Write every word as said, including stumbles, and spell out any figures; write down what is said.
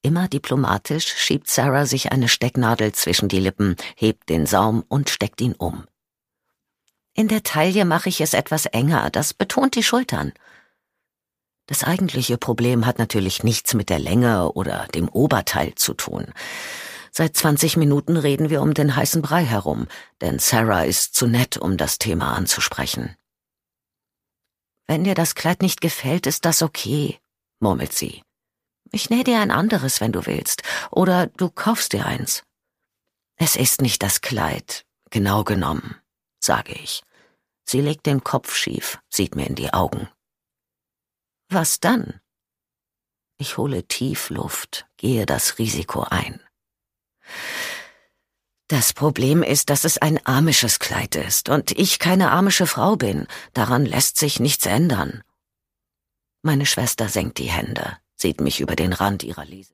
Immer diplomatisch schiebt Sarah sich eine Stecknadel zwischen die Lippen, hebt den Saum und steckt ihn um. In der Taille mache ich es etwas enger, das betont die Schultern. Das eigentliche Problem hat natürlich nichts mit der Länge oder dem Oberteil zu tun. Seit zwanzig Minuten reden wir um den heißen Brei herum, denn Sarah ist zu nett, um das Thema anzusprechen. »Wenn dir das Kleid nicht gefällt, ist das okay«, murmelt sie. »Ich nähe dir ein anderes, wenn du willst, oder du kaufst dir eins.« »Es ist nicht das Kleid, genau genommen«, sage ich. Sie legt den Kopf schief, sieht mir in die Augen. »Was dann?« Ich hole tief Luft, gehe das Risiko ein. »Das Problem ist, dass es ein amisches Kleid ist und ich keine amische Frau bin. Daran lässt sich nichts ändern.« Meine Schwester senkt die Hände, sieht mich über den Rand ihrer Lese.